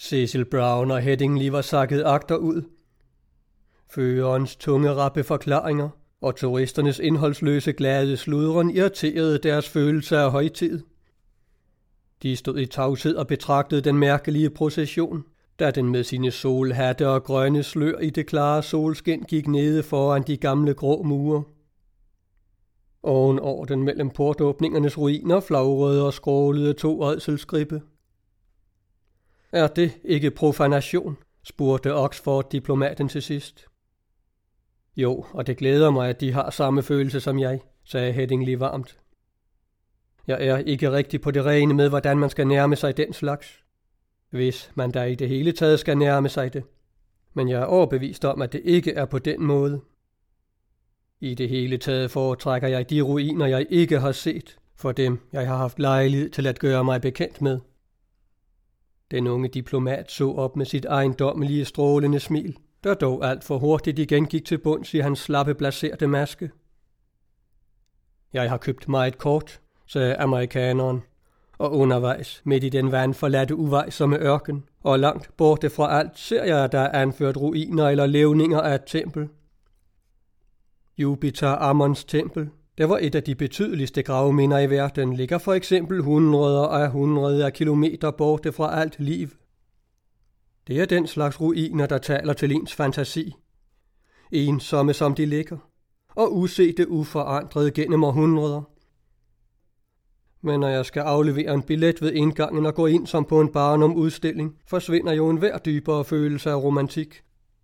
Cecil Brown og Headingley var sakket agterud. Førerens tunge rappe forklaringer og turisternes indholdsløse glade sludren irriterede deres følelse af højtid. De stod i tavshed og betragtede den mærkelige procession, da den med sine solhatte og grønne slør i det klare solskin gik nede foran de gamle grå mure. Ovenover den mellem portåbningernes ruiner flagrede og skrålede 2 rædselsgribbe. Er det ikke profanation? Spurgte Oxford-diplomaten til sidst. Jo, og det glæder mig, at de har samme følelse som jeg, sagde Headingley varmt. Jeg er ikke rigtig på det rene med, hvordan man skal nærme sig den slags. Hvis man da i det hele taget skal nærme sig det. Men jeg er overbevist om, at det ikke er på den måde. I det hele taget foretrækker jeg de ruiner, jeg ikke har set, for dem, jeg har haft lejlighed til at gøre mig bekendt med. Den unge diplomat så op med sit ejendommelige strålende smil, der dog alt for hurtigt igen gik til bunds i hans slappe blaserte maske. Jeg har købt mig et kort, sagde amerikaneren, og undervejs midt i den vandforladte uvejsomme ørken, og langt borte fra alt ser jeg, at der er anført ruiner eller levninger af et tempel. Jupiter Ammons tempel, der var et af de betydeligste gravminder i verden, ligger for eksempel hundreder af kilometer borte fra alt liv. Det er den slags ruiner, der taler til ens fantasi. Ensomme som de ligger, og usete uforandret gennem århundreder. Men når jeg skal aflevere en billet ved indgangen og gå ind som på en barnumudstilling, forsvinder jo en hver dybere følelse af romantik.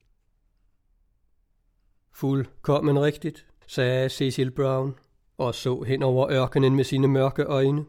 Fuldkommen rigtigt, sagde Cecil Brown, og så hen over ørkenen med sine mørke øjne.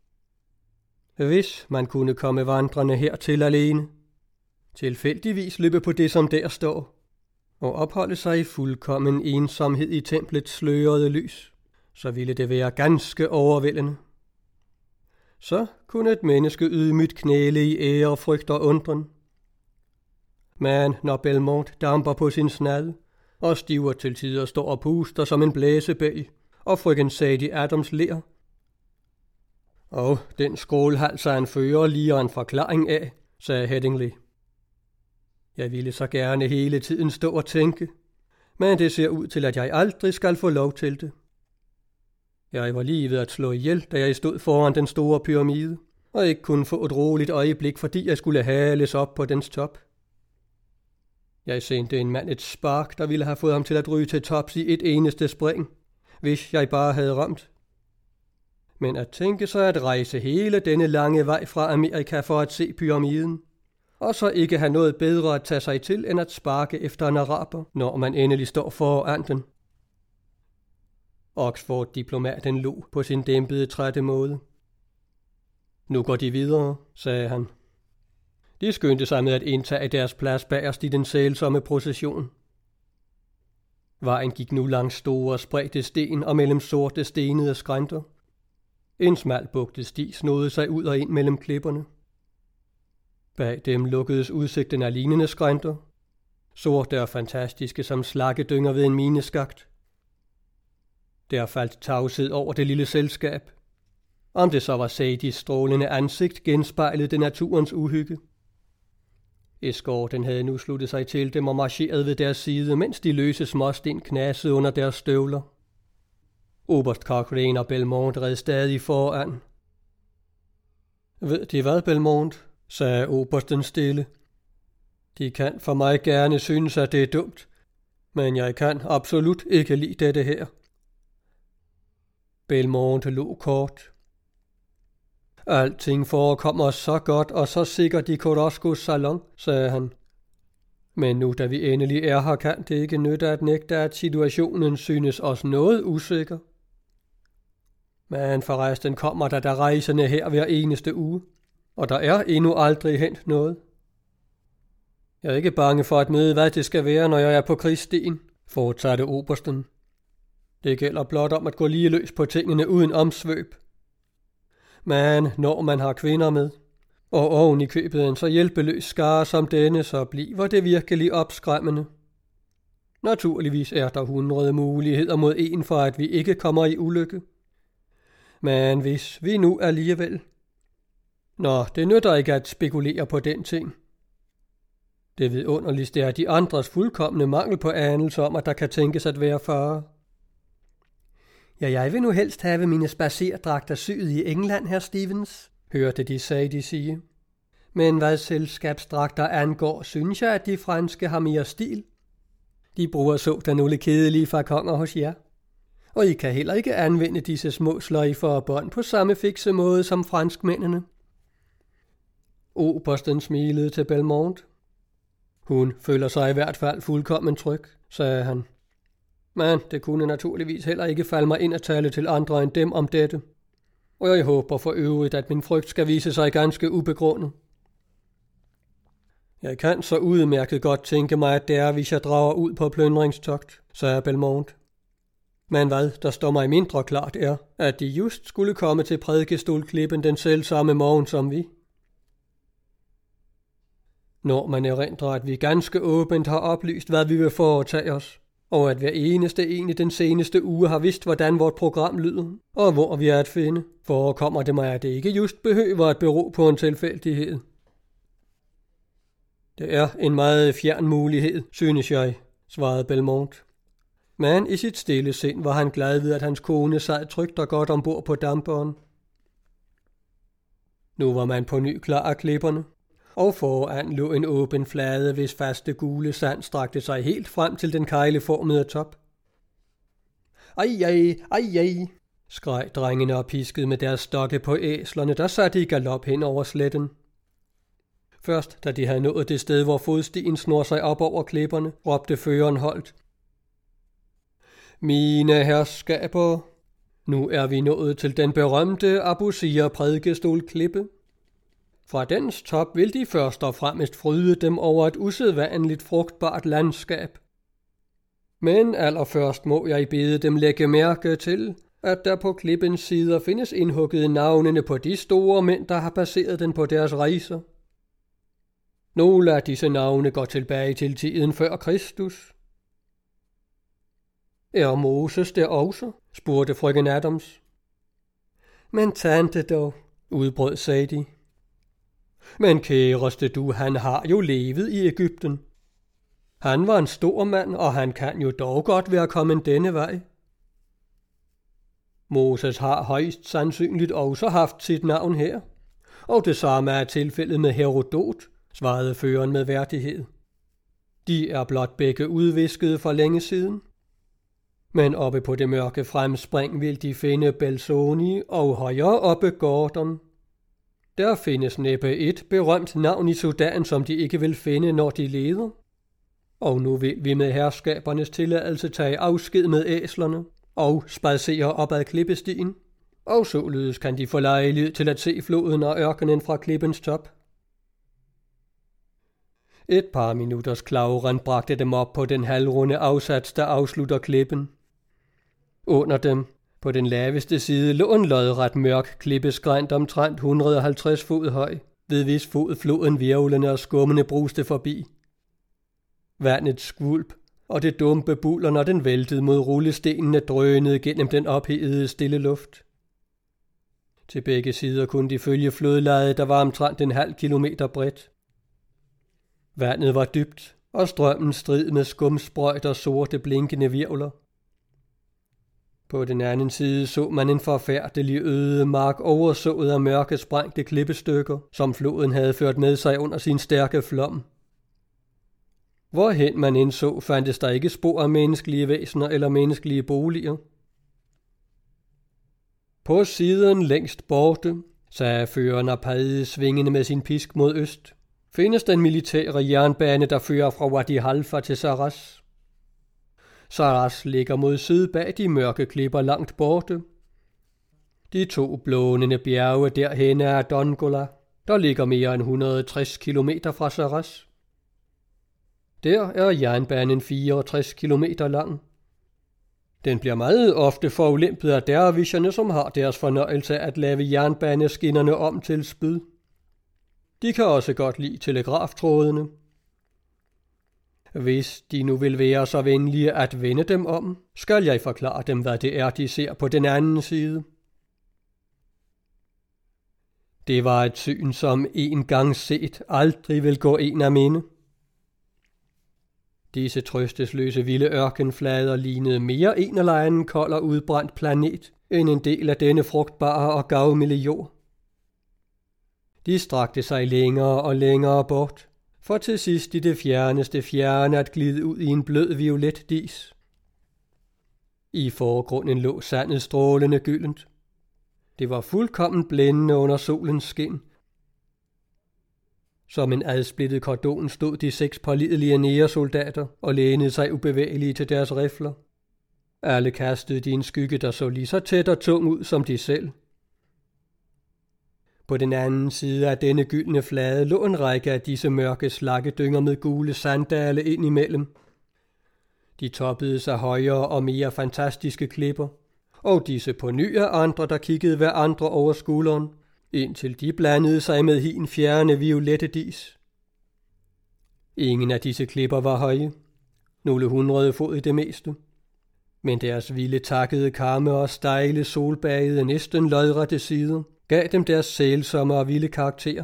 Hvis man kunne komme vandrende hertil alene, tilfældigvis løbe på det, som der står, og opholde sig i fuldkommen ensomhed i templets slørede lys, så ville det være ganske overvældende. Så kunne et menneske ydmygt knæle i ære, frygt og undren. Men når Belmont damper på sin snad, og Stewart til tider står og puster som en blæsebælg, og frøken Sadie Adams ler. Og den skålhals er en fører lige en forklaring af, sagde Headingley. Jeg ville så gerne hele tiden stå og tænke, men det ser ud til, at jeg aldrig skal få lov til det. Jeg var lige ved at slå ihjel, da jeg stod foran den store pyramide, og ikke kunne få et roligt øjeblik, fordi jeg skulle hales op på dens top. Jeg sendte en mand et spark, der ville have fået ham til at ryge til tops i et eneste spring, hvis jeg bare havde ramt. Men at tænke sig at rejse hele denne lange vej fra Amerika for at se pyramiden, og så ikke have noget bedre at tage sig til, end at sparke efter en araber, når man endelig står foran den. Oxford-diplomaten lå på sin dæmpede trætte måde. Nu går de videre, sagde han. De skyndte sig med at indtage deres plads bagerst i den sælsomme procession. Vejen gik nu langs store spredte sten og mellem sorte stenede skrænter. En smal bugtet sti snodede sig ud og ind mellem klipperne. Bag dem lukkedes udsigten af lignende skrænter, sorte og fantastiske som slakkedynger ved en mineskakt. Der faldt tavshed over det lille selskab. Om det så var Sadies strålende ansigt, genspejlede det naturens uhygge. Eskorten havde nu sluttet sig til dem og marcheret ved deres side, mens de løse småsten knasede under deres støvler. Oberst Cochrane og Belmont red stadig foran. Ved de hvad, Belmont? Sagde obersten stille. De kan for mig gerne synes, at det er dumt, men jeg kan absolut ikke lide dette her. Belmont lå kort. Alting forekommer så godt og så sikkert i Koroskos salon, sagde han. Men nu da vi endelig er her, kan det ikke nytte at nægte, at situationen synes os noget usikker. Men forresten kommer der rejsende her hver eneste uge, og der er endnu aldrig hent noget. Jeg er ikke bange for at møde, hvad det skal være, når jeg er på krigsstien, fortsatte obersten. Det gælder blot om at gå lige løs på tingene uden omsvøb. Men når man har kvinder med, og oven i købet en så hjælpeløs skare som denne, så bliver det virkelig opskræmmende. Naturligvis er der 100 muligheder mod en for, at vi ikke kommer i ulykke. Men hvis vi nu alligevel... Nå, det nytter ikke at spekulere på den ting. Det vidunderligste er de andres fuldkomne mangel på anelse om, at der kan tænkes at være fare. Ja, jeg vil nu helst have mine spacerdragter syet i England, herr Stevens, hørte de Sadie sige. Men hvad selskabsdragter angår, synes jeg, at de franske har mere stil. De bruger sådan nogle kedelige fakonger hos jer. Og I kan heller ikke anvende disse små sløjfer og bånd på samme fikse måde som franskmændene. Obersten smilede til Belmont. Hun føler sig i hvert fald fuldkommen tryg, sagde han. Men det kunne naturligvis heller ikke falde mig ind at tale til andre end dem om dette. Og jeg håber for øvrigt, at min frygt skal vise sig ganske ubegrundet. Jeg kan så udmærket godt tænke mig, at det er, hvis jeg drager ud på plyndringstogt, sagde Belmont. Men hvad der står mig mindre klart er, at de just skulle komme til Prædikestolklippen den selv samme morgen som vi. Når man erindrer, at vi ganske åbent har oplyst, hvad vi vil foretage os, og at hver eneste en i den seneste uge har vidst, hvordan vort program lyder, og hvor vi er at finde, forekommer det mig, at det ikke just behøver at bero på en tilfældighed. Det er en meget fjern mulighed, synes jeg, svarede Belmont. Men i sit stille sind var han glad ved, at hans kone sad trygt og godt ombord på damperen. Nu var man på ny klar af klipperne, og foran lå en åben flade, hvis faste gule sand strakte sig helt frem til den kegleformede top. Ej, skreg drengene og piskede med deres stokke på æslerne, der satte i galop hen over sletten. Først da de havde nået det sted, hvor fodstien snor sig op over klipperne, råbte føreren holdt. Mine herskaber, nu er vi nået til den berømte Abusir Prædikestolklippe. Fra dens top vil de først og fremmest fryde dem over et usædvanligt frugtbart landskab. Men allerførst må jeg bede dem lægge mærke til, at der på klippens sider findes indhugget navnene på de store mænd, der har passeret den på deres rejser. Nogle af disse navne går tilbage til tiden før Kristus. Er Moses der også? Spurgte frøken Adams. Men tante dog, udbrød Sadie. Men kæreste du, han har jo levet i Egypten. Han var en stor mand, og han kan jo dog godt være kommet denne vej. Moses har højst sandsynligt også haft sit navn her, og det samme er tilfældet med Herodot, svarede føreren med værdighed. De er blot begge udviskede for længe siden. Men oppe på det mørke fremspring vil de finde Belzoni og højere oppe Gordon. Der findes næppe et berømt navn i Sudan, som de ikke vil finde, når de leder. Og nu vil vi med herskabernes tilladelse tage afsked med æslerne og spadsere op ad klippestien, og således kan de få lejlighed til at se floden og ørkenen fra klippens top. Et par minutters klavren bragte dem op på den halvrunde afsats, der afslutter klippen. Under dem, på den laveste side, lå en lodret mørk klippeskrænt omtrent 150 fod høj, ved hvis fod floden virvlende og skummende bruste forbi. Vandet skvulp, og det dumpe buller, når den væltede mod rullestenene, drønede gennem den ophedede stille luft. Til begge sider kunne de følge flodlejet, der var omtrent en halv kilometer bredt. Vandet var dybt, og strømmen strid med skumsprøjt og sorte blinkende virvler. På den anden side så man en forfærdelig øde mark oversået af mørke sprængte klippestykker, som floden havde ført med sig under sin stærke flom. Hvorhen man indså, fandtes der ikke spor af menneskelige væsener eller menneskelige boliger. På siden længst borte, sagde føreren og pegede svingende med sin pisk mod øst, findes den militære jernbane, der fører fra Wadi Halfa til Saras. Saras ligger mod syd bag de mørke klipper langt borte. De to blånende bjerge derhen er Dongola, der ligger mere end 160 kilometer fra Saras. Der er jernbanen 64 kilometer lang. Den bliver meget ofte forulæmpet af dervisherne, som har deres fornøjelse at lave jernbaneskinnerne om til spyd. De kan også godt lide telegraftrådene. Hvis de nu vil være så venlige at vende dem om, skal jeg forklare dem, hvad det er, de ser på den anden side. Det var et syn, som en gang set aldrig vil gå en af minde. Disse trøstesløse vilde ørkenflader lignede mere en eller anden kold og udbrændt planet, end en del af denne frugtbare og gavmilde jord. De strakte sig længere og længere bort, for til sidst i det fjerneste fjerne at glide ud i en blød violet dis. I forgrunden lå sandet strålende gyldent. Det var fuldkommen blændende under solens skin. Som en adsplittet kordon stod de 6 pålidelige næresoldater og lænede sig ubevægelige til deres rifler. Alle kastede de en skygge, der så lige så tæt og tung ud som de selv. På den anden side af denne gyldne flade lå en række af disse mørke slaggedynger med gule sanddale ind imellem. De toppede sig højere og mere fantastiske klipper, og disse på ny af andre, der kiggede hver andre over skulderen, indtil de blandede sig med hin fjerne violette dis. Ingen af disse klipper var høje, nogle 100 fod i det meste, men deres vilde takkede kamme og stejle solbagede næsten lodrette sider gav dem deres sælsomme og vilde karakter.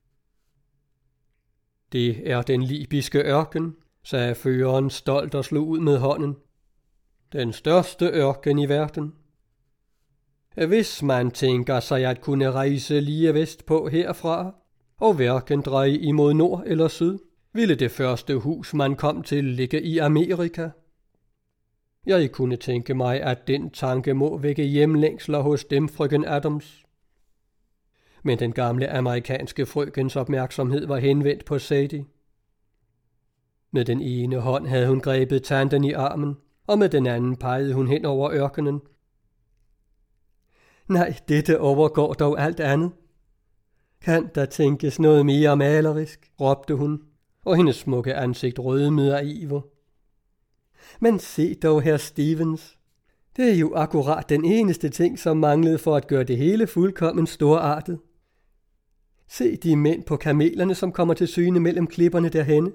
Det er den libyske ørken, sagde føreren stolt og slog ud med hånden. Den største ørken i verden. Hvis man tænker sig at kunne rejse lige vestpå herfra, og hverken dreje imod nord eller syd, ville det første hus, man kom til, ligge i Amerika. Jeg kunne tænke mig, at den tanke må vække hjemlængsler hos dem, frøken Adams. Men den gamle amerikanske frøkens opmærksomhed var henvendt på Sadie. Med den ene hånd havde hun grebet tanten i armen, og med den anden pegede hun hen over ørkenen. Nej, dette overgår dog alt andet. Kan der tænkes noget mere malerisk, råbte hun, og hendes smukke ansigt rødmede af iver. Men se dog, herr Stevens, det er jo akkurat den eneste ting, som manglede for at gøre det hele fuldkommen storartet. Se de mænd på kamelerne, som kommer til syne mellem klipperne derhenne.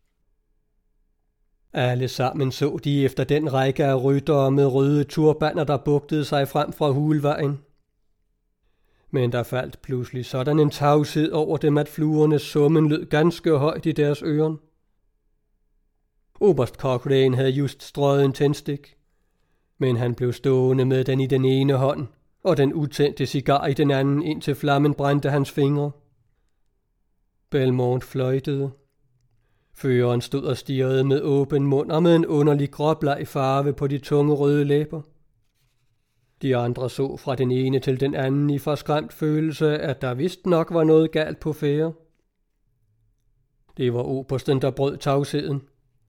Alle sammen så de efter den række af ryttere med røde turbaner, der bugtede sig frem fra hulvejen. Men der faldt pludselig sådan en tavshed over dem, at fluernes summen lød ganske højt i deres øren. Oberst Cochrane havde just strøget en tændstik, men han blev stående med den i den ene hånd, og den utændte cigar i den anden, indtil flammen brændte hans fingre. Belmont fløjtede. Føreren stod og stirrede med åben mund og med en underlig gråbleg farve på de tunge røde læber. De andre så fra den ene til den anden i forskræmt følelse, at der vist nok var noget galt på færde. Det var obersten, der brød tavsheden.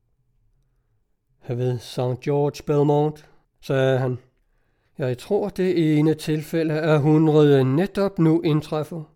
Ved St. George, Belmont, sagde han. Jeg tror, det ene tilfælde af 100 netop nu indtræffer.